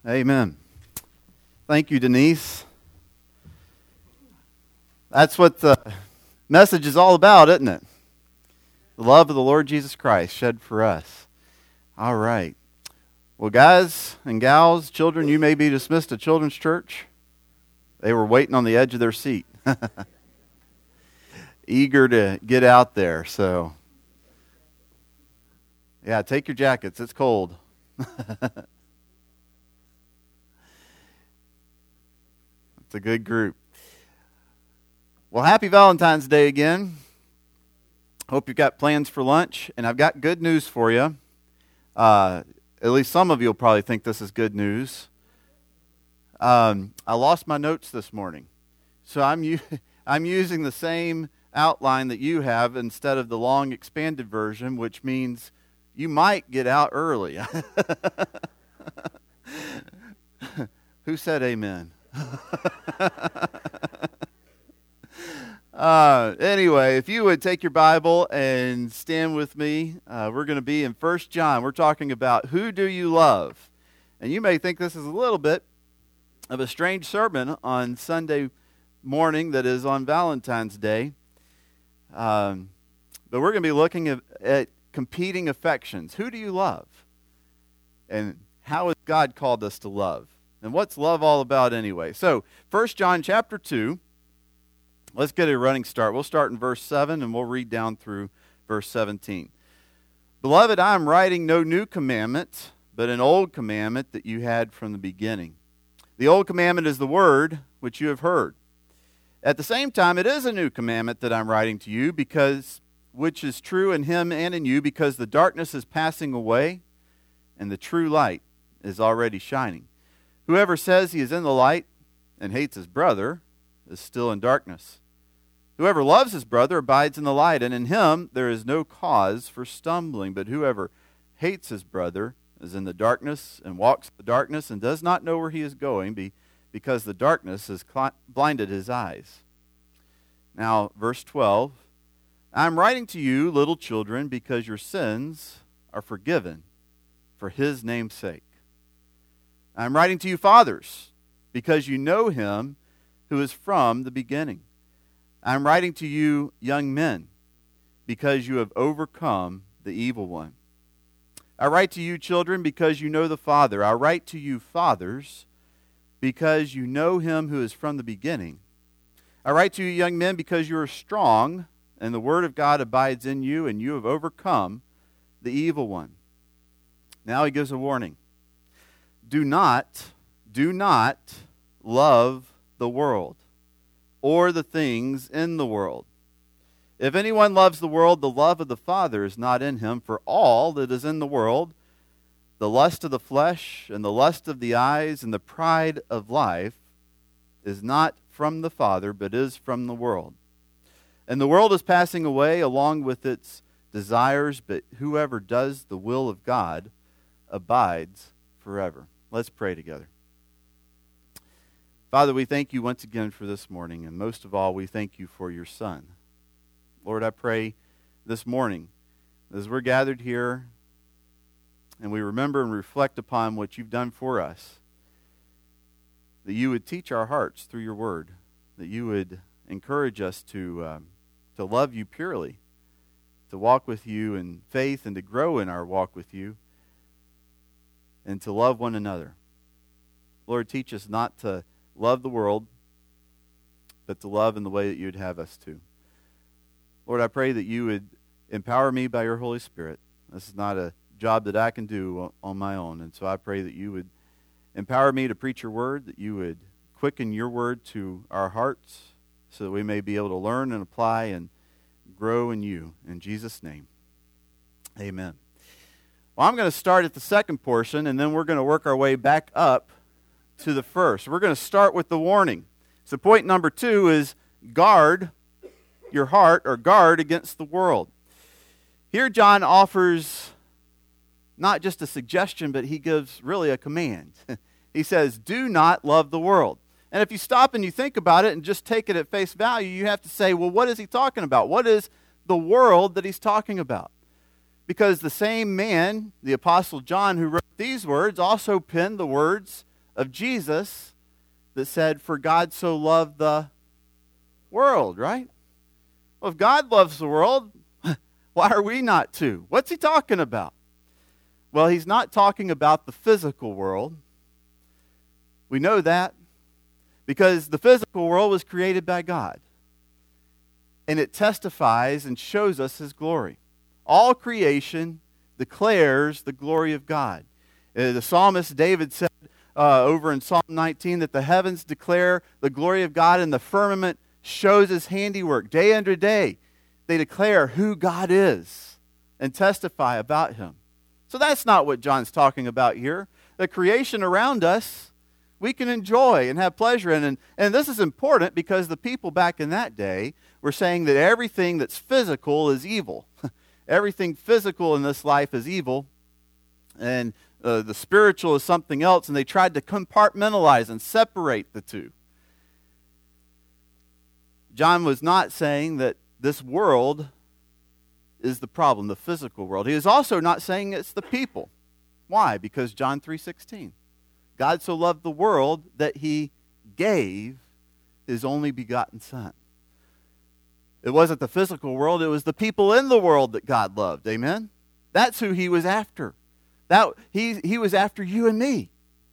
Amen. Thank you, Denise. That's what the message is all about, isn't it? The love of the Lord Jesus Christ shed for us. All right. Well, guys and gals, children, you may be dismissed to Children's Church. They were waiting on the edge of their seat. Eager to get out there, so. Yeah, take your jackets. It's cold. It's a good group. Well, happy Valentine's Day again. Hope you've got plans for lunch, and I've got good news for you. At least some of you will probably think this is good news. I lost my notes this morning, so I'm using the same outline that you have instead of the long expanded version, which means you might get out early. Who said amen? Anyway, if you would take your Bible and stand with me, we're going to be in 1 John. We're talking about who do you love? And you may think this is a little bit of a strange sermon on Sunday morning that is on Valentine's Day. But we're going to be looking at competing affections. Who do you love? And how has God called us to love? And what's love all about anyway? So, 1 John chapter 2, let's get a running start. We'll start in verse 7 and we'll read down through verse 17. Beloved, I am writing no new commandment, but an old commandment that you had from the beginning. The old commandment is the word which you have heard. At the same time, it is a new commandment that I'm writing to you, which is true in him and in you, because the darkness is passing away and the true light is already shining. Whoever says he is in the light and hates his brother is still in darkness. Whoever loves his brother abides in the light, and in him there is no cause for stumbling. But whoever hates his brother is in the darkness and walks in the darkness and does not know where he is going, because the darkness has blinded his eyes. Now, verse 12, I am writing to you, little children, because your sins are forgiven for his name's sake. I am writing to you, fathers, because you know him who is from the beginning. I am writing to you, young men, because you have overcome the evil one. I write to you, children, because you know the Father. I write to you, fathers, because you know him who is from the beginning. I write to you, young men, because you are strong, and the word of God abides in you, and you have overcome the evil one. Now he gives a warning. Do not love the world or the things in the world. If anyone loves the world, the love of the Father is not in him. For all that is in the world, the lust of the flesh and the lust of the eyes and the pride of life, is not from the Father, but is from the world. And the world is passing away along with its desires, but whoever does the will of God abides forever. Let's pray together. Father, we thank you once again for this morning, and most of all, we thank you for your Son. Lord, I pray this morning, as we're gathered here, and we remember and reflect upon what you've done for us, that you would teach our hearts through your word, that you would encourage us to love you purely, to walk with you in faith and to grow in our walk with you, and to love one another. Lord, teach us not to love the world, but to love in the way that you'd have us to. Lord, I pray that you would empower me by your Holy Spirit. This is not a job that I can do on my own, and so I pray that you would empower me to preach your word, that you would quicken your word to our hearts so that we may be able to learn and apply and grow in you. In Jesus' name, amen. Well, I'm going to start at the second portion, and then we're going to work our way back up to the first. We're going to start with the warning. So point number 2 is guard your heart, or guard against the world. Here John offers not just a suggestion, but he gives really a command. He says, do not love the world. And if you stop and you think about it and just take it at face value, you have to say, well, what is he talking about? What is the world that he's talking about? Because the same man, the Apostle John, who wrote these words, also penned the words of Jesus that said, "For God so loved the world," right? Well, if God loves the world, why are we not to? What's he talking about? Well, he's not talking about the physical world. We know that because the physical world was created by God. And it testifies and shows us his glory. All creation declares the glory of God. The psalmist David said over in Psalm 19 that the heavens declare the glory of God and the firmament shows his handiwork. Day after day, they declare who God is and testify about him. So that's not what John's talking about here. The creation around us, we can enjoy and have pleasure in. And this is important because the people back in that day were saying that everything that's physical is evil. Everything physical in this life is evil. And the spiritual is something else. And they tried to compartmentalize and separate the two. John was not saying that this world is the problem, the physical world. He is also not saying it's the people. Why? Because John 3:16. God so loved the world that he gave his only begotten Son. It wasn't the physical world, it was the people in the world that God loved. Amen? That's who he was after. He was after you and me.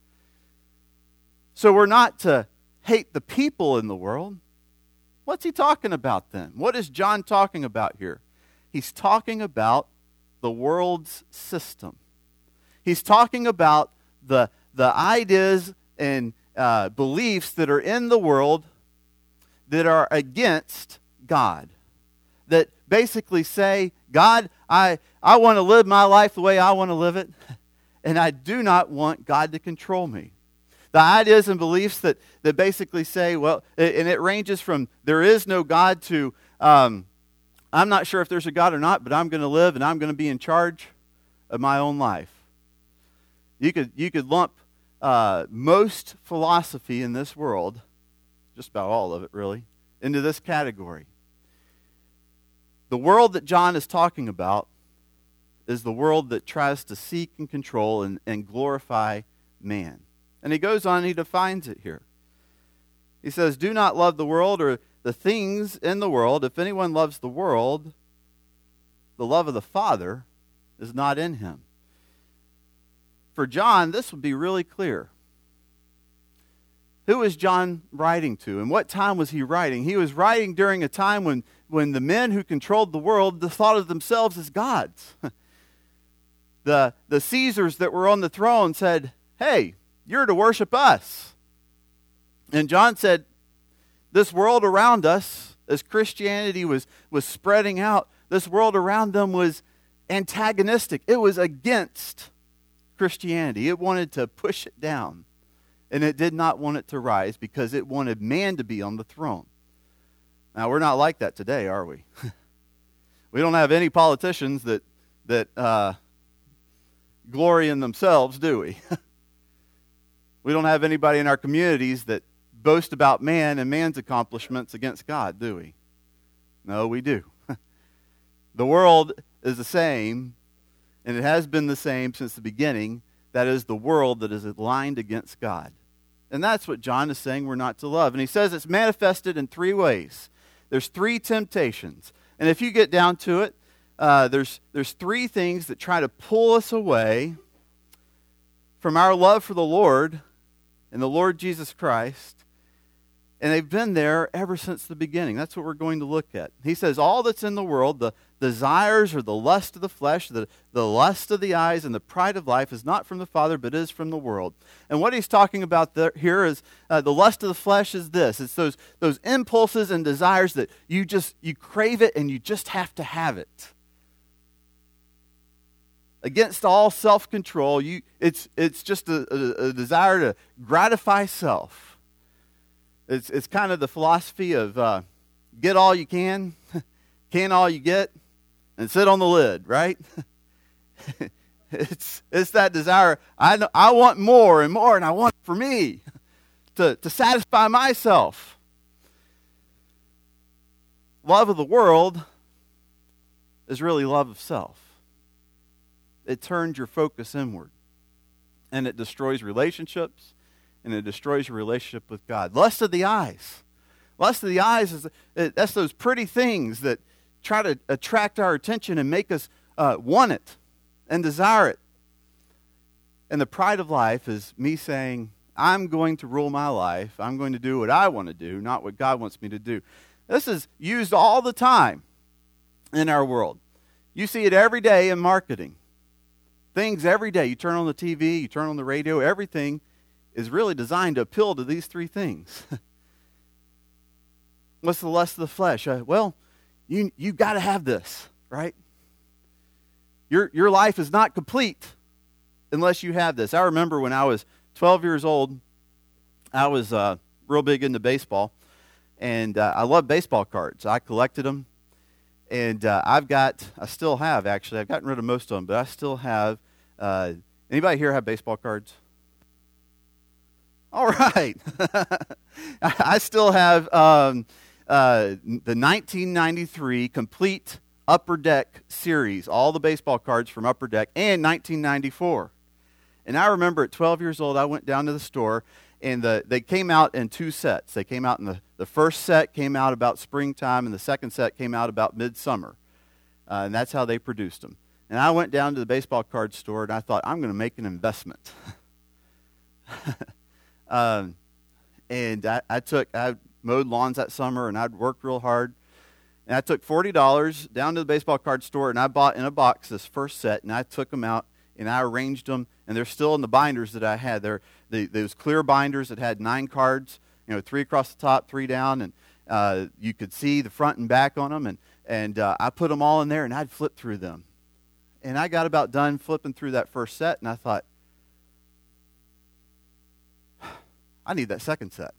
So we're not to hate the people in the world. What's he talking about then? What is John talking about here? He's talking about the world's system. He's talking about the ideas and beliefs that are in the world that are against God. That basically say, God, I want to live my life the way I want to live it, and I do not want God to control me. The ideas and beliefs that basically say, well, and it ranges from there is no God to I'm not sure if there's a God or not, but I'm going to live and I'm going to be in charge of my own life. You could lump most philosophy in this world, just about all of it really, into this category. The world that John is talking about is the world that tries to seek and control and glorify man. And he goes on and he defines it here. He says, "Do not love the world or the things in the world. If anyone loves the world, the love of the Father is not in him." For John, this would be really clear. Who is John writing to? And what time was he writing? He was writing during a time when the men who controlled the world thought of themselves as gods. The Caesars that were on the throne said, "Hey, you're to worship us." And John said, this world around us, as Christianity was spreading out, this world around them was antagonistic. It was against Christianity. It wanted to push it down. And it did not want it to rise because it wanted man to be on the throne. Now, we're not like that today, are we? We don't have any politicians that glory in themselves, do we? We don't have anybody in our communities that boast about man and man's accomplishments against God, do we? No, we do. The world is the same, and it has been the same since the beginning. That is the world that is aligned against God. And that's what John is saying we're not to love. And he says it's manifested in three ways. There's three temptations. And if you get down to it, there's three things that try to pull us away from our love for the Lord and the Lord Jesus Christ. And they've been there ever since the beginning. That's what we're going to look at. He says all that's in the world, the desires or the lust of the flesh, the lust of the eyes, and the pride of life is not from the Father, but is from the world. And what he's talking about here is the lust of the flesh is this. It's those impulses and desires that you crave it and you just have to have it. Against all self-control, it's just a desire to gratify self. It's kind of the philosophy of get all you can all you get, and sit on the lid, right? It's that desire. I want more and more, and I want it for me to satisfy myself. Love of the world is really love of self. It turns your focus inward, and it destroys relationships. and it destroys your relationship with God. Lust of the eyes. Lust of the eyes that's those pretty things that try to attract our attention and make us want it and desire it. And the pride of life is me saying, I'm going to rule my life. I'm going to do what I want to do, not what God wants me to do. This is used all the time in our world. You see it every day in marketing. Things every day. You turn on the TV, you turn on the radio, everything is really designed to appeal to these three things. What's the lust of the flesh? Well, you've got to have this, right? Your life is not complete unless you have this. I remember when I was 12 years old, I was real big into baseball, and I love baseball cards. I collected them, and I've gotten rid of most of them, but I still have, anybody here have baseball cards? All right. I still have the 1993 complete Upper Deck series, all the baseball cards from Upper Deck, and 1994. And I remember at 12 years old, I went down to the store, and they came out in two sets. They came out in the first set came out about springtime, and the second set came out about midsummer. And that's how they produced them. And I went down to the baseball card store, and I thought, I'm going to make an investment. And I mowed lawns that summer, and I'd worked real hard. And I took $40 down to the baseball card store, and I bought in a box this first set, and I took them out, and I arranged them, and they're still in the binders that I had. They're those clear binders that had 9 cards, 3 across the top, 3 down, and you could see the front and back on them, and I put them all in there, and I'd flip through them. And I got about done flipping through that first set, and I thought, I need that second set.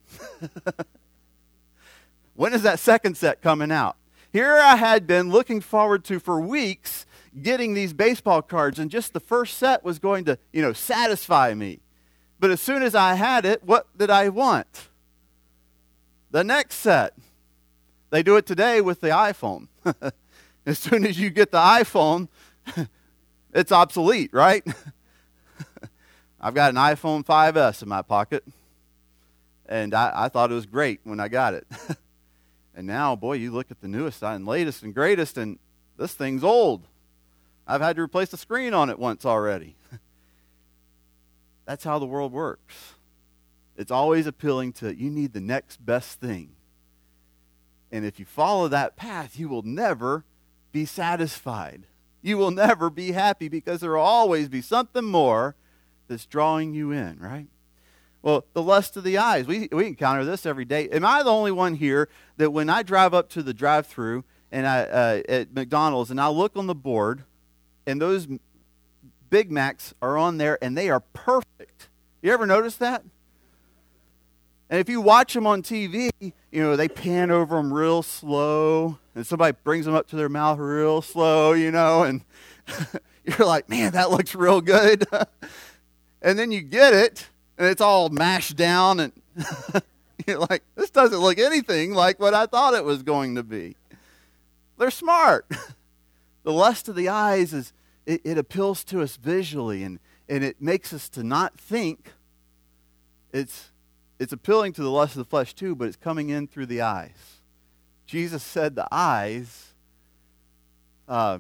When is that second set coming out? Here I had been looking forward to for weeks getting these baseball cards, and just the first set was going to, satisfy me. But as soon as I had it, what did I want? The next set. They do it today with the iPhone. As soon as you get the iPhone, it's obsolete, right? I've got an iPhone 5S in my pocket, and I thought it was great when I got it. And now, boy, you look at the newest and latest and greatest, and this thing's old. I've had to replace the screen on it once already. That's how the world works. It's always appealing to, you need the next best thing. And if you follow that path, you will never be satisfied. You will never be happy, because there will always be something more that's drawing you in, right? Well, the lust of the eyes. We encounter this every day. Am I the only one here that when I drive up to the drive-thru and at McDonald's, and I look on the board, and those Big Macs are on there, and they are perfect? You ever notice that? And if you watch them on TV, they pan over them real slow, and somebody brings them up to their mouth real slow, and you're like, man, that looks real good. And then you get it, and it's all mashed down, and you're like, this doesn't look anything like what I thought it was going to be. They're smart. The lust of the eyes is, it appeals to us visually, and it makes us to not think. It's appealing to the lust of the flesh too, but it's coming in through the eyes. Jesus said the eyes, the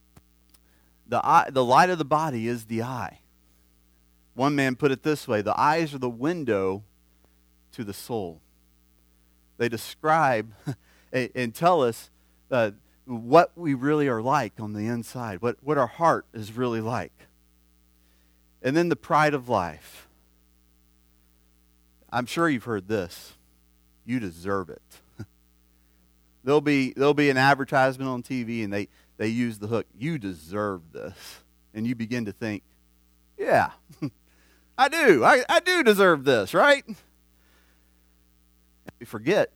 light of the body is the eye. One man put it this way: the eyes are the window to the soul. They describe and tell us what we really are like on the inside, what our heart is really like. And then the pride of life. I'm sure you've heard this. You deserve it. There'll be an advertisement on TV, and they use the hook, you deserve this. And you begin to think, yeah, I do. I do deserve this, right? And we forget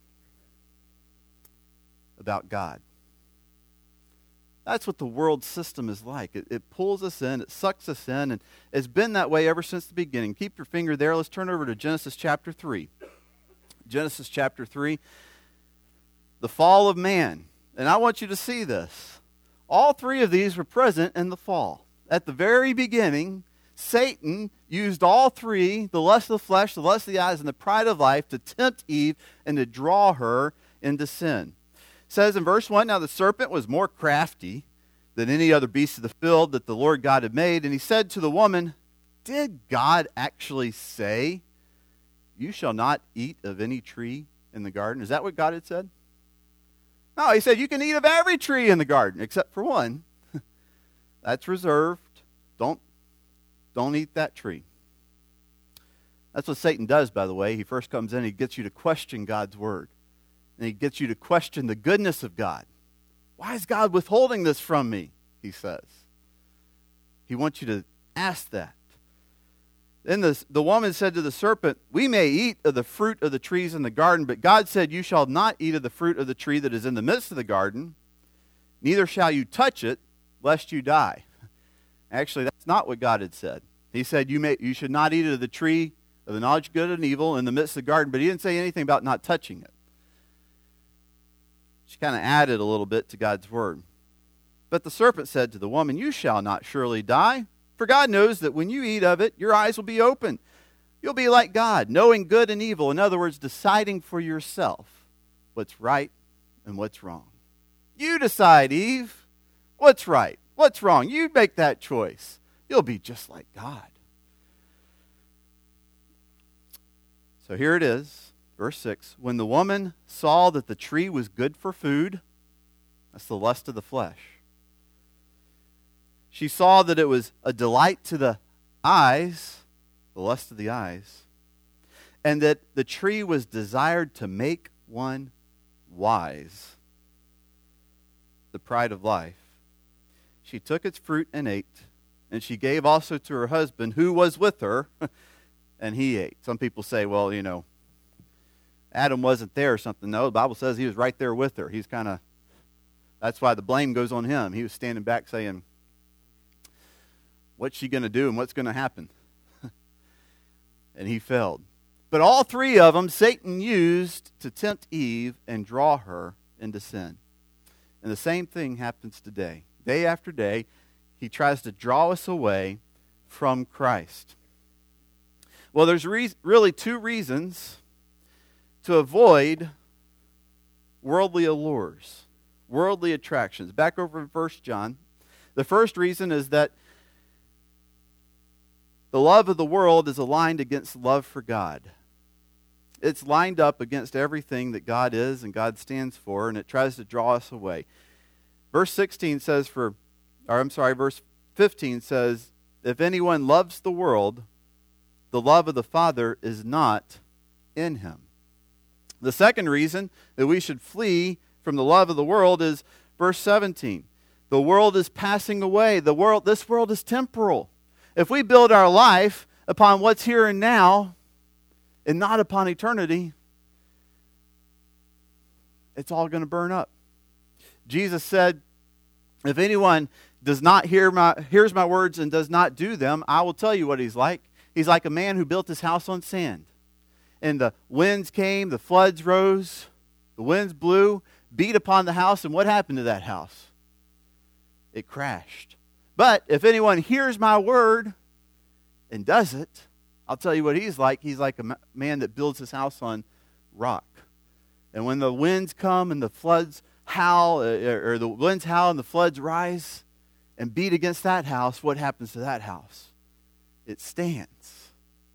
about God. That's what the world system is like. It pulls us in, it sucks us in, and it's been that way ever since the beginning. Keep your finger there. Let's turn over to Genesis chapter 3. Genesis chapter 3, the fall of man. And I want you to see this. All three of these were present in the fall. At the very beginning, Satan used all three, the lust of the flesh, the lust of the eyes, and the pride of life, to tempt Eve and to draw her into sin. It says in verse 1, now the serpent was more crafty than any other beast of the field that the Lord God had made. And he said to the woman, did God actually say, you shall not eat of any tree in the garden? Is that what God had said? No, he said you can eat of every tree in the garden except for one. That's reserved. Don't eat that tree. That's what Satan does, by the way. He first comes in, he gets you to question God's word. And he gets you to question the goodness of God. Why is God withholding this from me? He says. He wants you to ask that. Then the woman said to the serpent, we may eat of the fruit of the trees in the garden, but God said, you shall not eat of the fruit of the tree that is in the midst of the garden, neither shall you touch it, lest you die. Actually, that's not what God had said. He said you should not eat of the tree of the knowledge of good and evil in the midst of the garden, but he didn't say anything about not touching it. She kind of added a little bit to God's word. But the serpent said to the woman, you shall not surely die, for God knows that when you eat of it, your eyes will be open. You'll be like God, knowing good and evil. In other words, deciding for yourself what's right and what's wrong. You decide, Eve, what's right, what's wrong. You make that choice. You'll be just like God. So here it is, verse 6. When the woman saw that the tree was good for food, that's the lust of the flesh. She saw that it was a delight to the eyes, the lust of the eyes, and that the tree was desired to make one wise, the pride of life. She took its fruit and ate, and she gave also to her husband who was with her, and he ate. Some people say, well, Adam wasn't there or something. No, the Bible says he was right there with her. He's that's why the blame goes on him. He was standing back saying, what's she going to do and what's going to happen? And he failed. But all three of them Satan used to tempt Eve and draw her into sin. And the same thing happens today. Day after day, he tries to draw us away from Christ. Well, there's really two reasons to avoid worldly allures, worldly attractions. Back over in 1 John, the first reason is that the love of the world is aligned against love for God. It's lined up against everything that God is and God stands for, and it tries to draw us away. Verse 15 says, if anyone loves the world, the love of the Father is not in him. The second reason that we should flee from the love of the world is verse 17. The world is passing away. This world is temporal. If we build our life upon what's here and now and not upon eternity, it's all going to burn up. Jesus said, if anyone does not hears my words and does not do them, I will tell you what he's like. He's like a man who built his house on sand. And the winds came, the floods rose, the winds blew, beat upon the house, and what happened to that house? It crashed. But if anyone hears my word and does it, I'll tell you what he's like. He's like a man that builds his house on rock. And when the winds come and the floods howl, or the winds howl and the floods rise and beat against that house, what happens to that house? It stands.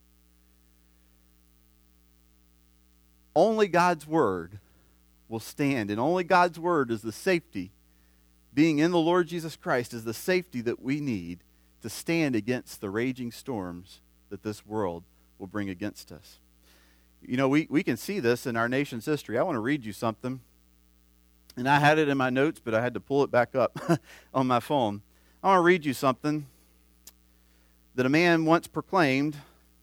Only God's word will stand, and only God's word is the safety. Being in the Lord Jesus Christ is the safety that we need to stand against the raging storms that this world will bring against us. We can see this in our nation's history. I want to read you something. And I had it in my notes, but I had to pull it back up on my phone. I want to read you something that a man once proclaimed.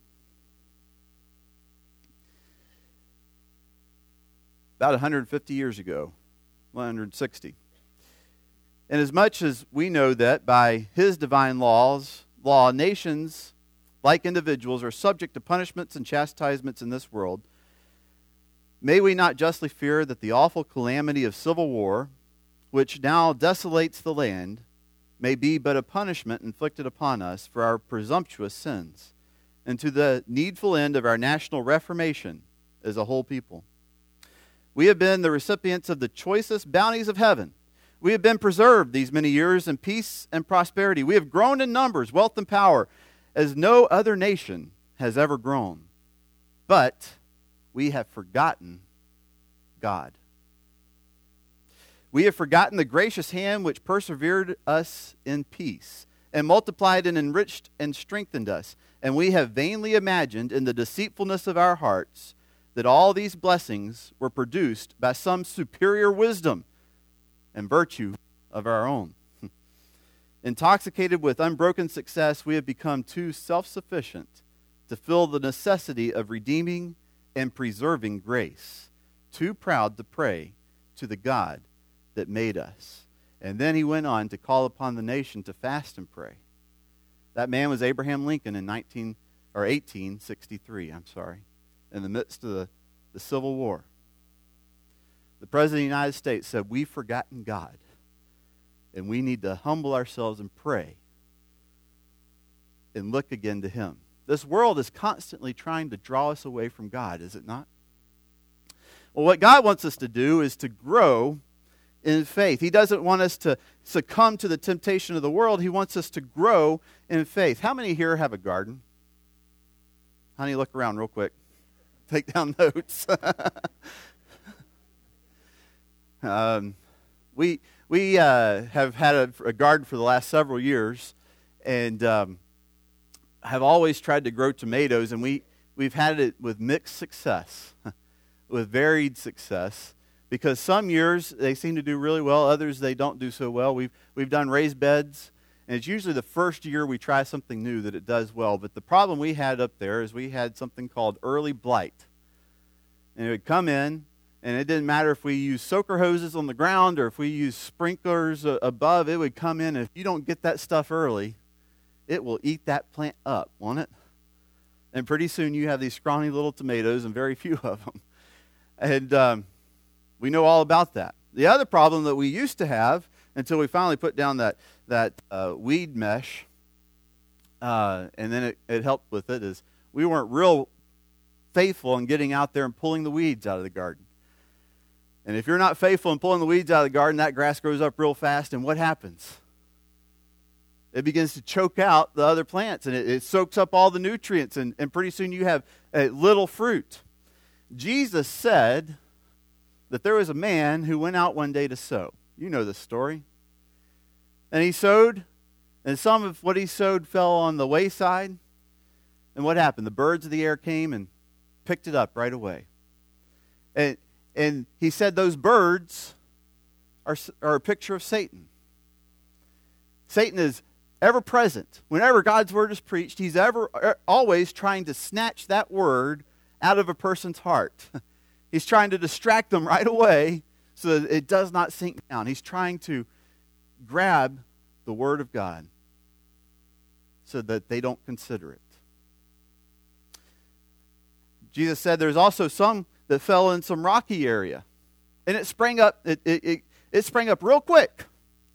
About 150 years ago, 160. And as much as we know that by his divine law, nations, like individuals, are subject to punishments and chastisements in this world, may we not justly fear that the awful calamity of civil war, which now desolates the land, may be but a punishment inflicted upon us for our presumptuous sins, and to the needful end of our national reformation as a whole people. We have been the recipients of the choicest bounties of heaven. We have been preserved these many years in peace and prosperity. We have grown in numbers, wealth, and power as no other nation has ever grown. But we have forgotten God. We have forgotten the gracious hand which persevered us in peace and multiplied and enriched and strengthened us. And we have vainly imagined in the deceitfulness of our hearts that all these blessings were produced by some superior wisdom and virtue of our own. Intoxicated with unbroken success, we have become too self-sufficient to feel the necessity of redeeming and preserving grace, too proud to pray to the God that made us. And then he went on to call upon the nation to fast and pray. That man was Abraham Lincoln in 1863, in the midst of the Civil War. The President of the United States said, we've forgotten God, and we need to humble ourselves and pray and look again to him. This world is constantly trying to draw us away from God, is it not? Well, what God wants us to do is to grow in faith. He doesn't want us to succumb to the temptation of the world. He wants us to grow in faith. How many here have a garden? Honey, look around real quick. Take down notes. We have had a garden for the last several years, and have always tried to grow tomatoes, and we've had it with mixed success, with varied success. Because some years they seem to do really well, others they don't do so well. We've done raised beds, and it's usually the first year we try something new that it does well. But the problem we had up there is we had something called early blight. And it would come in, and it didn't matter if we used soaker hoses on the ground or if we used sprinklers above, it would come in. And if you don't get that stuff early, it will eat that plant up, won't it? And pretty soon you have these scrawny little tomatoes and very few of them. And we know all about that. The other problem that we used to have, until we finally put down that weed mesh, and then it helped with it, is we weren't real faithful in getting out there and pulling the weeds out of the garden. And if you're not faithful in pulling the weeds out of the garden, that grass grows up real fast, and what happens? It begins to choke out the other plants, and it soaks up all the nutrients, and pretty soon you have little fruit. Jesus said that there was a man who went out one day to sow. You know this story. And he sowed, and some of what he sowed fell on the wayside. And what happened? The birds of the air came and picked it up right away. And he said those birds are a picture of Satan. Satan is ever present. Whenever God's word is preached, he's always trying to snatch that word out of a person's heart. He's trying to distract them right away so that it does not sink down. He's trying to grab the Word of God so that they don't consider it. Jesus said there's also some that fell in some rocky area. And it sprang up, it sprang up real quick.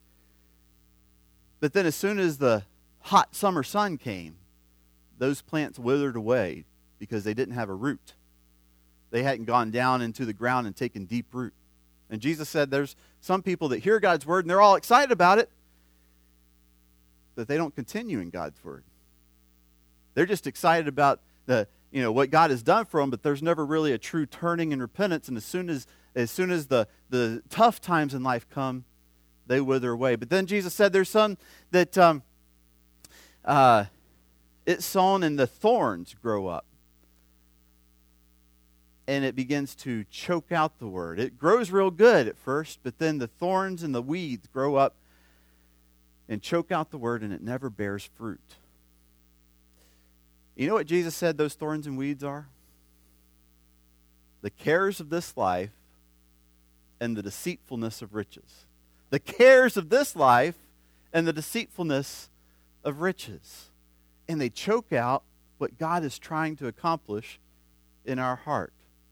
But then as soon as the hot summer sun came, those plants withered away because they didn't have a root. They hadn't gone down into the ground and taken deep root. And Jesus said there's some people that hear God's word and they're all excited about it, but they don't continue in God's word. They're just excited about what God has done for them, but there's never really a true turning and repentance. And as soon as the tough times in life come, they wither away. But then Jesus said there's some that it's sown and the thorns grow up. And it begins to choke out the word. It grows real good at first, but then the thorns and the weeds grow up and choke out the word, and it never bears fruit. You know what Jesus said those thorns and weeds are? The cares of this life and the deceitfulness of riches. The cares of this life and the deceitfulness of riches. And they choke out what God is trying to accomplish in our heart.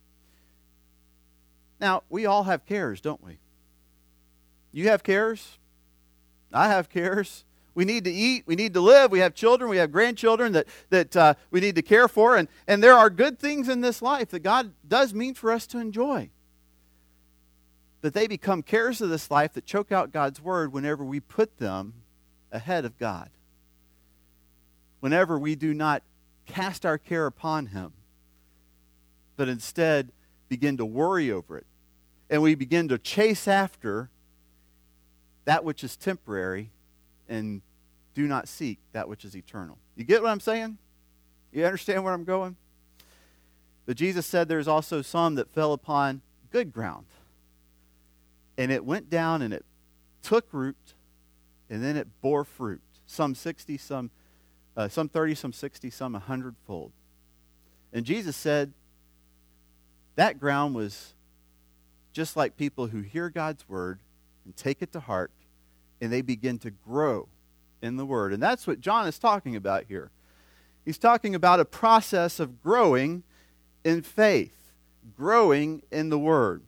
Now, we all have cares, don't we? You have cares. I have cares. We need to eat. We need to live. We have children. We have grandchildren that we need to care for. And there are good things in this life that God does mean for us to enjoy. But they become cares of this life that choke out God's word whenever we put them ahead of God. Whenever we do not cast our care upon Him, but instead begin to worry over it. And we begin to chase after that which is temporary and do not seek that which is eternal. You get what I'm saying? You understand where I'm going? But Jesus said there's also some that fell upon good ground. And it went down and it took root, and then it bore fruit. Some 60, some 30, some 60, some 100-fold. And Jesus said that ground was just like people who hear God's word and take it to heart, and they begin to grow in the word. And that's what John is talking about here. He's talking about a process of growing in faith, growing in the word.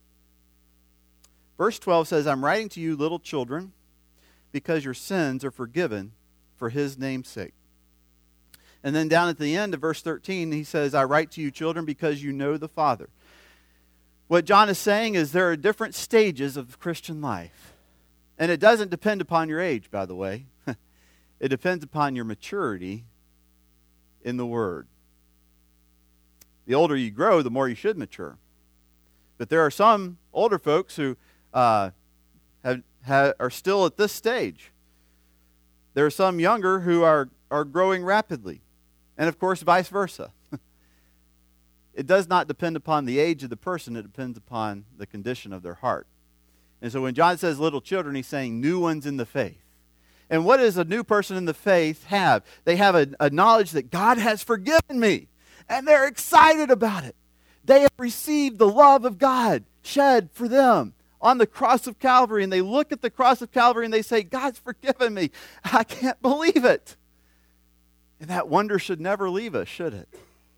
Verse 12 says, I'm writing to you, little children, because your sins are forgiven for His name's sake. And then down at the end of verse 13, he says, I write to you, children, because you know the Father. What John is saying is there are different stages of the Christian life. And it doesn't depend upon your age, by the way. It depends upon your maturity in the Word. The older you grow, the more you should mature. But there are some older folks who are still at this stage. There are some younger who are growing rapidly. And of course, vice versa. It does not depend upon the age of the person. It depends upon the condition of their heart. And so when John says little children, he's saying new ones in the faith. And what does a new person in the faith have? They have a knowledge that God has forgiven me. And they're excited about it. They have received the love of God shed for them on the cross of Calvary. And they look at the cross of Calvary and they say, God's forgiven me. I can't believe it. And that wonder should never leave us, should it?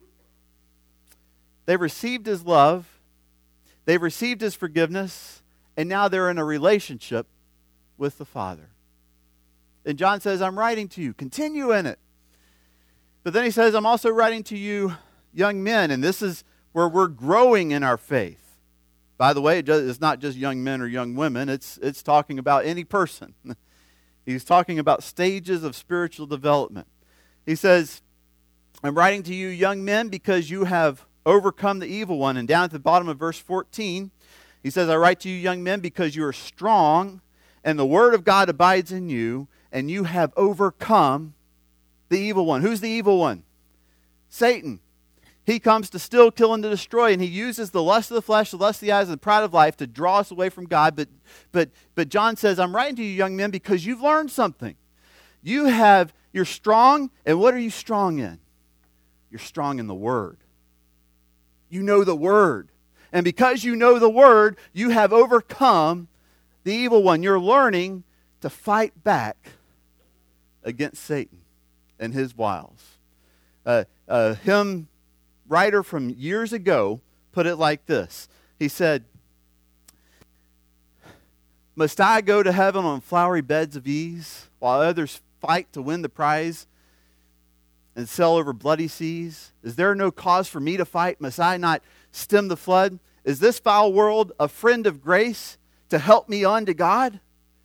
They've received His love. They've received His forgiveness. And now they're in a relationship with the Father. And John says, I'm writing to you. Continue in it. But then he says, I'm also writing to you young men. And this is where we're growing in our faith. By the way, it's not just young men or young women. It's talking about any person. He's talking about stages of spiritual development. He says, I'm writing to you young men because you have overcome the evil one. And down at the bottom of verse 14, he says, I write to you young men because you are strong and the word of God abides in you and you have overcome the evil one. Who's the evil one? Satan. He comes to steal, kill, and to destroy, and he uses the lust of the flesh, the lust of the eyes, and the pride of life to draw us away from God. But John says, I'm writing to you young men because you've learned something. You're strong, and what are you strong in? You're strong in the Word. You know the Word. And because you know the Word, you have overcome the evil one. You're learning to fight back against Satan and his wiles. Hymn writer from years ago put it like this. He said, must I go to heaven on flowery beds of ease while others fight to win the prize and sail over bloody seas? Is there no cause for me to fight? Must I not stem the flood? Is this foul world a friend of grace to help me on to God?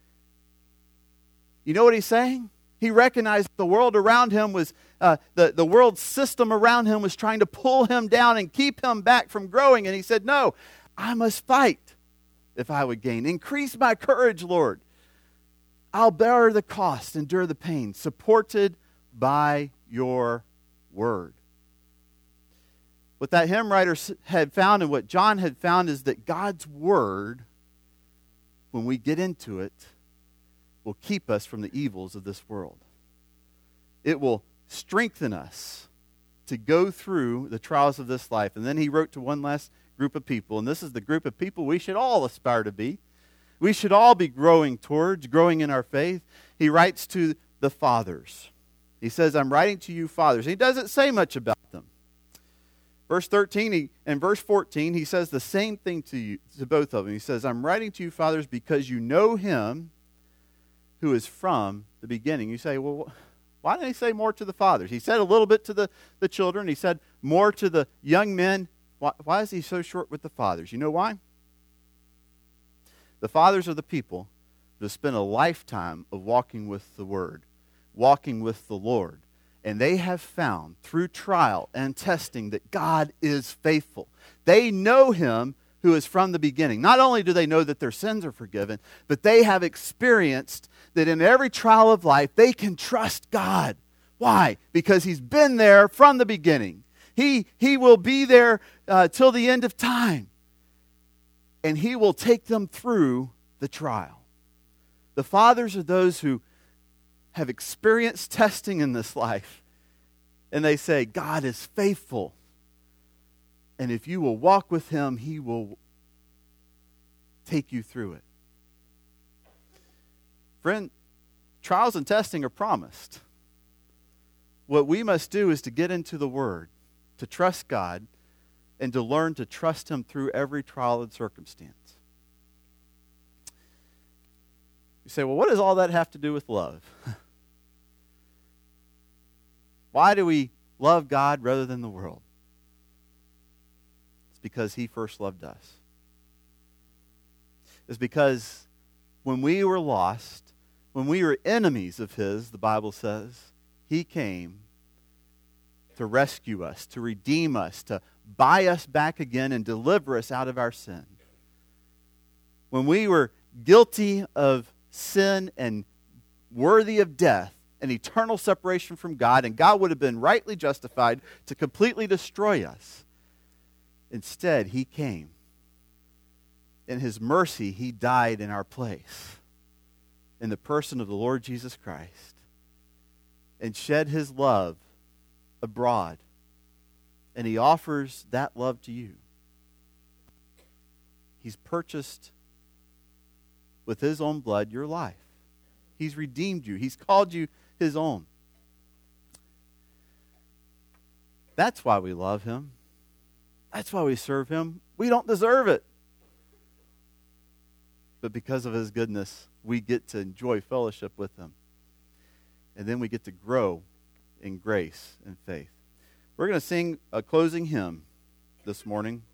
You know what he's saying? He recognized the world around him was, the world system around him was trying to pull him down and keep him back from growing. And he said, no, I must fight if I would gain. Increase my courage, Lord. I'll bear the cost, endure the pain, supported by your word. What that hymn writer had found and what John had found is that God's word, when we get into it, will keep us from the evils of this world. It will strengthen us to go through the trials of this life. And then he wrote to one last group of people, and this is the group of people we should all aspire to be. We should all be growing in our faith. He writes to the fathers. He says, I'm writing to you fathers. He doesn't say much about them. Verse 13 and verse 14, he says the same thing to both of them. He says, I'm writing to you fathers because you know him who is from the beginning. You say, well, why didn't he say more to the fathers? He said a little bit to the children. He said more to the young men. Why is he so short with the fathers? You know why? The fathers are the people who have spent a lifetime of walking with the Word, walking with the Lord. And they have found through trial and testing that God is faithful. They know Him who is from the beginning. Not only do they know that their sins are forgiven, but they have experienced that in every trial of life, they can trust God. Why? Because He's been there from the beginning. He will be there till the end of time. And He will take them through the trial. The fathers are those who have experienced testing in this life. And they say, God is faithful. And if you will walk with Him, He will take you through it. Friend, trials and testing are promised. What we must do is to get into the Word, to trust God, and to learn to trust Him through every trial and circumstance. You say, well, what does all that have to do with love? Why do we love God rather than the world? It's because He first loved us. It's because when we were lost, when we were enemies of His, the Bible says, He came to rescue us, to redeem us, to buy us back again and deliver us out of our sin. When we were guilty of sin and worthy of death and eternal separation from God, and God would have been rightly justified to completely destroy us. Instead, He came. In His mercy, He died in our place in the person of the Lord Jesus Christ and shed His love abroad. And He offers that love to you. He's purchased with His own blood your life. He's redeemed you. He's called you His own. That's why we love Him. That's why we serve Him. We don't deserve it. But because of His goodness, we get to enjoy fellowship with Him. And then we get to grow in grace and faith. We're going to sing a closing hymn this morning.